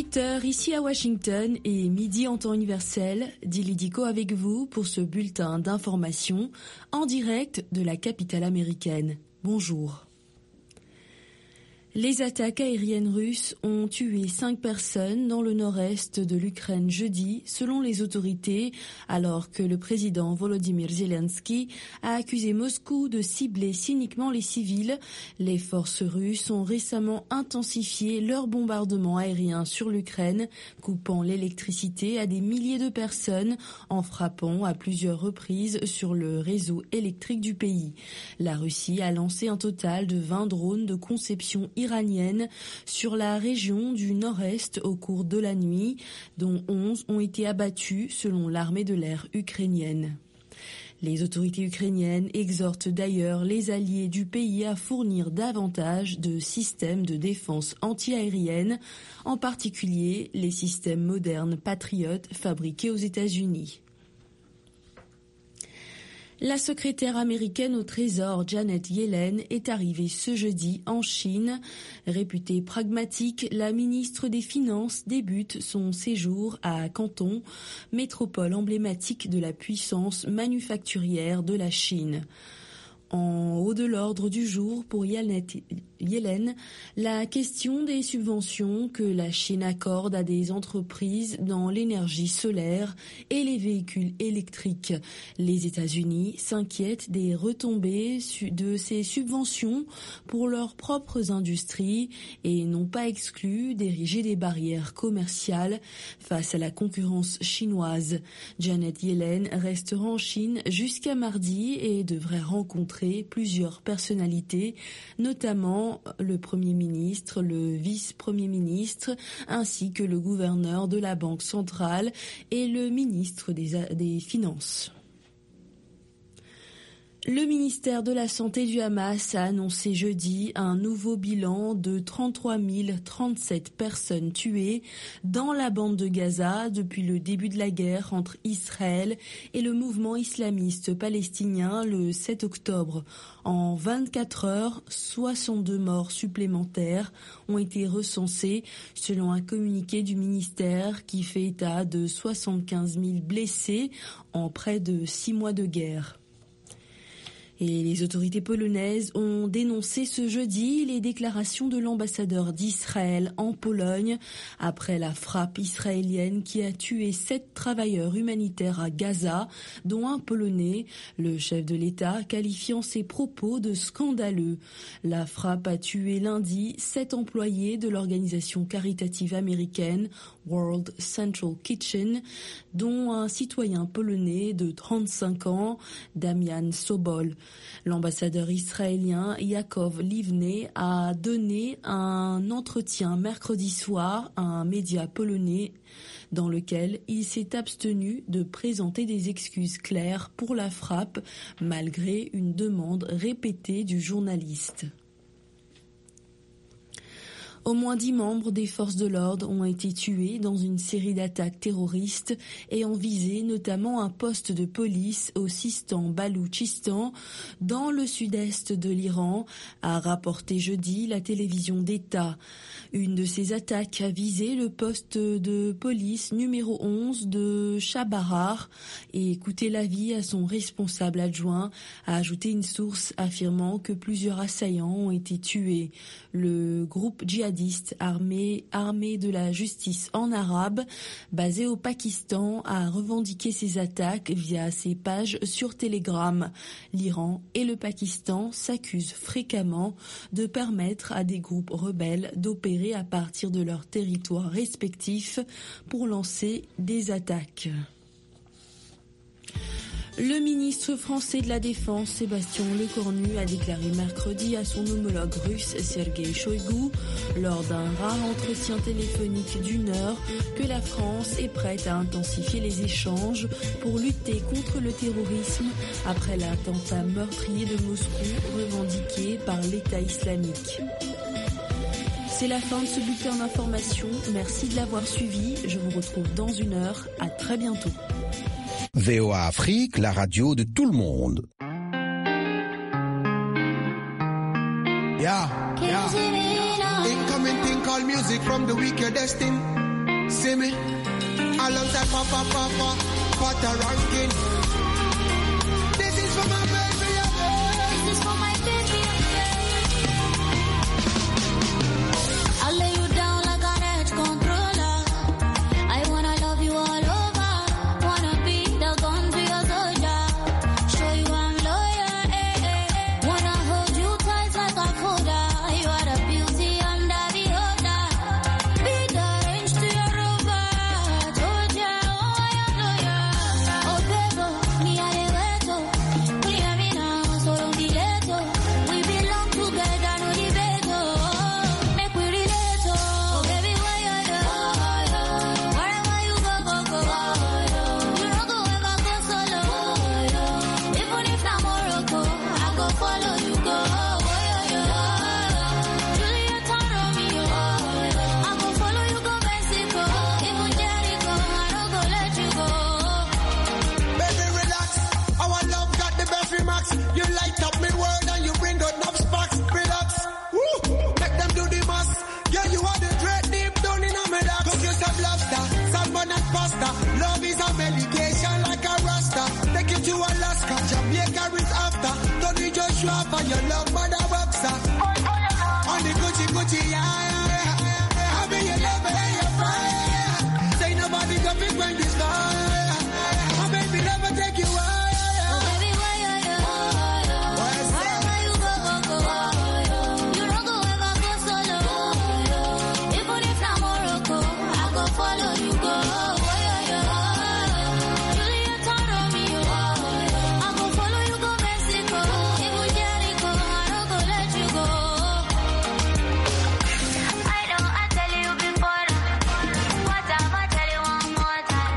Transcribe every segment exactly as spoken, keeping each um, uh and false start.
huit heures ici à Washington et midi en temps universel, Dili Diko avec vous pour ce bulletin d'information en direct de la capitale américaine. Bonjour. Les attaques aériennes russes ont tué cinq personnes dans le nord-est de l'Ukraine jeudi, selon les autorités, alors que le président Volodymyr Zelensky a accusé Moscou de cibler cyniquement les civils. Les forces russes ont récemment intensifié leur bombardement aérien sur l'Ukraine, coupant l'électricité à des milliers de personnes en frappant à plusieurs reprises sur le réseau électrique du pays. La Russie a lancé un total de vingt drones de conception iranienne sur la région du nord-est au cours de la nuit, dont onze ont été abattus selon l'armée de l'air ukrainienne. Les autorités ukrainiennes exhortent d'ailleurs les alliés du pays à fournir davantage de systèmes de défense antiaérienne, en particulier les systèmes modernes Patriot fabriqués aux États-Unis. La secrétaire américaine au Trésor Janet Yellen est arrivée ce jeudi en Chine. Réputée pragmatique, la ministre des Finances débute son séjour à Canton, métropole emblématique de la puissance manufacturière de la Chine. En haut de l'ordre du jour pour Yellen, la question des subventions que la Chine accorde à des entreprises dans l'énergie solaire et les véhicules électriques. Les États-Unis s'inquiètent des retombées de ces subventions pour leurs propres industries et n'ont pas exclu d'ériger des barrières commerciales face à la concurrence chinoise. Janet Yellen restera en Chine jusqu'à mardi et devrait rencontrer plusieurs personnalités, notamment le Premier ministre, le vice-premier ministre, ainsi que le gouverneur de la Banque centrale et le ministre des, des Finances. Le ministère de la Santé du Hamas a annoncé jeudi un nouveau bilan de trente-trois mille trente-sept personnes tuées dans la bande de Gaza depuis le début de la guerre entre Israël et le mouvement islamiste palestinien le sept octobre. En vingt-quatre heures, soixante-deux morts supplémentaires ont été recensés selon un communiqué du ministère qui fait état de soixante-quinze mille blessés en près de six mois de guerre. Et les autorités polonaises ont dénoncé ce jeudi les déclarations de l'ambassadeur d'Israël en Pologne après la frappe israélienne qui a tué sept travailleurs humanitaires à Gaza, dont un Polonais, le chef de l'État qualifiant ses propos de scandaleux. La frappe a tué lundi sept employés de l'organisation caritative américaine World Central Kitchen, dont un citoyen polonais de trente-cinq ans, Damian Sobol. L'ambassadeur israélien Yaakov Livne a donné un entretien mercredi soir à un média polonais dans lequel il s'est abstenu de présenter des excuses claires pour la frappe malgré une demande répétée du journaliste. Au moins dix membres des forces de l'ordre ont été tués dans une série d'attaques terroristes ayant visé notamment un poste de police au Sistan-Baloutchistan dans le sud-est de l'Iran, a rapporté jeudi la télévision d'État. Une de ces attaques a visé le poste de police numéro onze de Chabarar et coûté la vie à son responsable adjoint, a ajouté une source affirmant que plusieurs assaillants ont été tués. Le groupe djihadiste armé, armé de la justice en arabe, basé au Pakistan, a revendiqué ces attaques via ses pages sur Telegram. L'Iran et le Pakistan s'accusent fréquemment de permettre à des groupes rebelles d'opérer à partir de leurs territoires respectifs pour lancer des attaques. Le ministre français de la Défense, Sébastien Lecornu, a déclaré mercredi à son homologue russe, Sergueï Shoïgu, lors d'un rare entretien téléphonique d'une heure, que la France est prête à intensifier les échanges pour lutter contre le terrorisme après l'attentat meurtrier de Moscou revendiqué par l'État islamique. C'est la fin de ce bulletin d'information. Merci de l'avoir suivi. Je vous retrouve dans une heure. À très bientôt. V O A Afrique, la radio de tout le monde. Yeah, yeah. Incoming thing called music from the weak you're destined. See me, alongside Papa Papa, Potter ranking. This is for my baby, this is for my baby. I'll lay you down like an edge controller. I wanna love you all over. Wanna be the gun to your soldier. Show you I'm loyal, eh, eh, eh. Wanna hold you tight like a folder. You are the beauty under the holder. Be the range to your rover. Told ya, oh, I am loyal. Oh, baby, me a de veto. Clear me now, so don't be late. We belong together, no debate. Make we relate. Oh, baby, where you go? Wherever you go, go, go. You don't go ever go solo. Even if I'm Morocco, I go follow you, go. Juliet and Romeo, I go follow you, go Mexico. Even Jericho, I don't go let you go. Baby, relax. Our love got the best remarks. You light up me world and you bring out enough sparks. Relax. Woo. Make them do the most. Yeah, you are the dread deep down in a medax. Cook you some lobster, salmon and pasta. Love is a medication like a rasta. Take you to Alaska, Jamaica is after. Don't need Joshua for your love, mother boxer. On the Gucci Gucci, yeah, yeah, yeah, yeah. I be your lover and your fire. Say nobody can pick when this fire. My baby never take you away. Oh, baby, where you go? Wherever you go, go, go. You don't go ever go solo. Even if I'm Morocco, I go follow you, go. Juliet and Romeo, I go follow you, go Mexico. Even Jericho, I don't go let you go. I know I tell you before. What time I tell you one more time.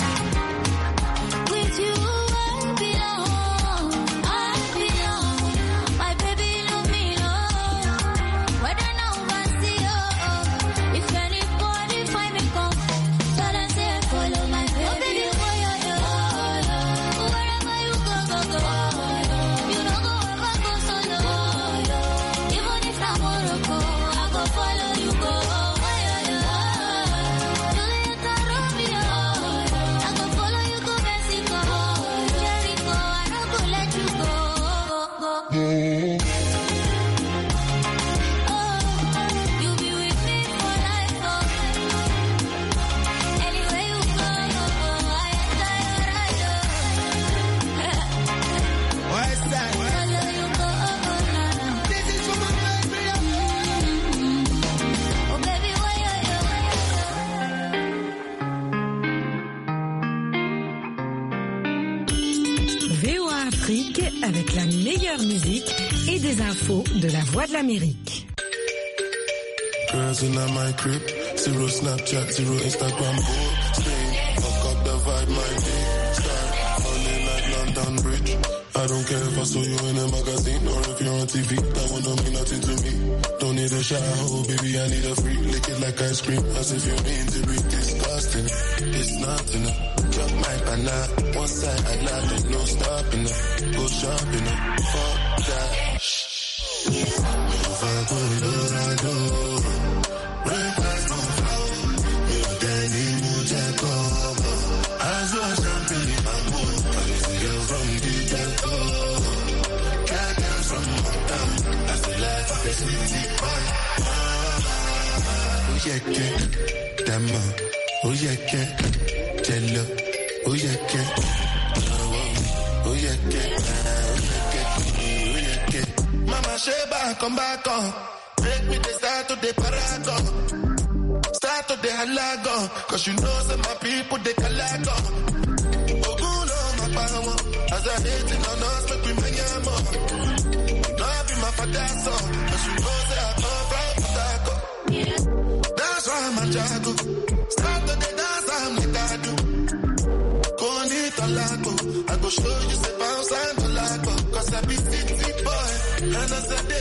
With you, I belong. I belong. My baby, love me, love. Whether now I see you, if anybody find me come, tell them say follow my baby. Oh, baby, where you go? Wherever you go, go, go. You don't go ever go solo. Even if I'm Morocco, I go follow you, go. Where you go? Juliet and Romeo, I go follow you, go Mexico. Jericho, I don't go let you go. Oh, you be with me for life, oh. Anywhere you go, I enter your ride, oh. West side. Follow you, go, oh, na, na. This is for my baby. Oh, baby, where you go? V O A Afrique avec la meilleure musique et des infos de la Voix de l'Amérique. Girls in my crib, zero Snapchat, zero Instagram, Spain, fuck up the vibe, my day, start, falling like London Bridge. I don't care if I saw you in a magazine or if you're on T V, that one don't mean nothing to me. Don't need a shower, oh baby, I need a free, lick it like ice cream, as if you mean to be disgusting. It's nothing, drop my banana, one side I love it, no stopping, go shopping, fuck that. If I go, I go. Oh yeah, yeah, Dama. Oh yeah, yeah, Jello. Oh yeah, yeah, oh yeah, yeah, oh yeah, yeah. Mama Sheba, come back on. Break me the start to the paragon. Start to the halagon. Cause you know some my people they calago. Oguno, my power. As I hate it on us, make we make it more. Love be my father's son. Cause you know that I come from Taco. That's why I'm a jago. Start to the dance, I'm with Adu. Go on it a lago. I go show you the bounce and the lago. Cause I be city boy. And I said